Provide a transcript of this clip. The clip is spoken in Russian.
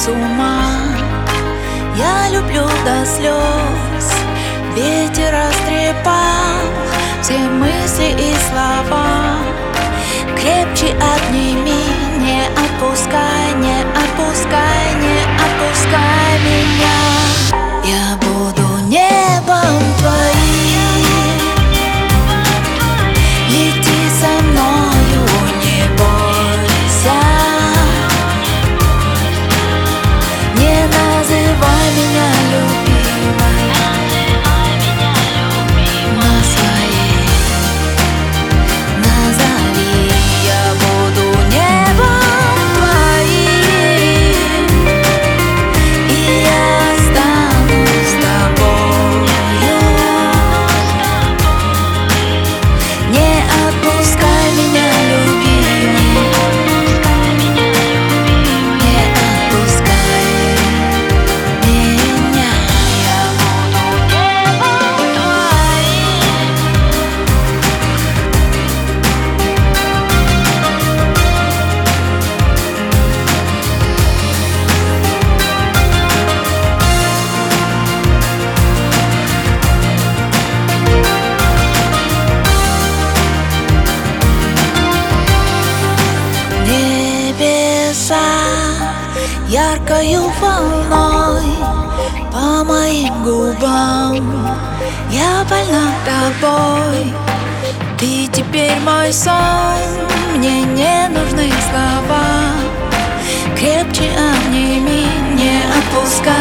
с ума. Я люблю до слез, ветер растрепал все мысли и слова. Крепче обними, не отпускай, не отпускай, не отпускай меня. Я буду небом твоим, лети со мною, не бойся. Не называй меня любимой, назови. Я буду небом твоим, и я останусь с тобою. Не отпускай меня, любимый, не отпускай меня. Я буду небом твоим. Небеса яркою волной по моим губам. Я больна тобой, ты теперь мой сон. Мне не нужны слова, крепче обними, не отпускай.